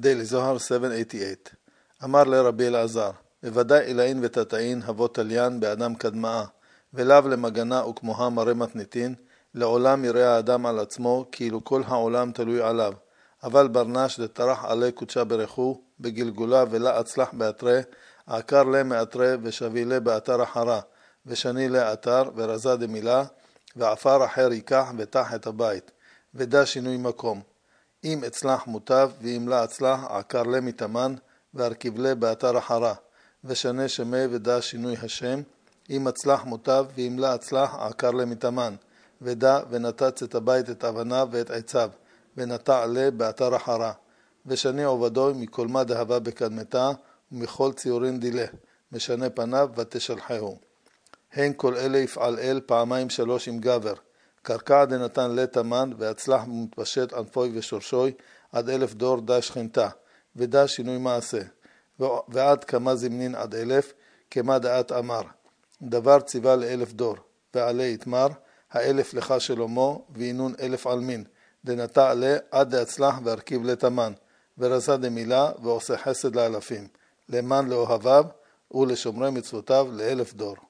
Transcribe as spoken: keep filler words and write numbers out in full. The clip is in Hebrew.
דיילי זוהר שבע מאות ושמונים ושמונה. אמר לרבי אלעזר, בוודאי אלאין ותתאין הבוא תליין באדם קדמאה, ולאו למגנה וכמוה מראה מתניתין, לעולם יראה האדם על עצמו, כאילו כל העולם תלוי עליו. אבל ברנש דטרח עלי קודשה ברכו, בגלגולה ולה אצלח באתרי, עקר לה מאתרי ושבי לה באתר אחרה, ושני לה אתר ורזה דמילה, ועפר אחר ייקח ותח את הבית, ודע שינוי מקום. אם אצלח מוטב ואם לה אצלח עקר לה מתאמן, והרכיב לה באתר אחרה, ושנה שמי ודע שינוי השם. אם אצלח מוטב ואם לה אצלח עקר לה מתאמן, ודע ונתץ את הבית את אבניו ואת עציו, ונטע לה באתר אחרה. ושני עובדו מכל מה דהבה בקדמתה, ומכל ציורין דילה, משנה פניו ותשלחהו. הן כל אלה יפעל אל פעמיים שלוש עם גבר. קרקע דנתן לתמן, והצלח מתפשט ענפוי ושורשוי, עד אלף דור דה שכנתה, ודה שינוי מעשה. ועד כמה זמנין עד אלף, כמה דעת אמר. דבר ציווה לאלף דור, ועלי יתמר, האלף לך שלומו, וינון אלף עלמין, דנטע לה עד דהצלח והרכיב לתמן, ורזה דמילה, ועושה חסד לאלפים, למען לאוהביו, ולשומרי מצוותיו לאלף דור.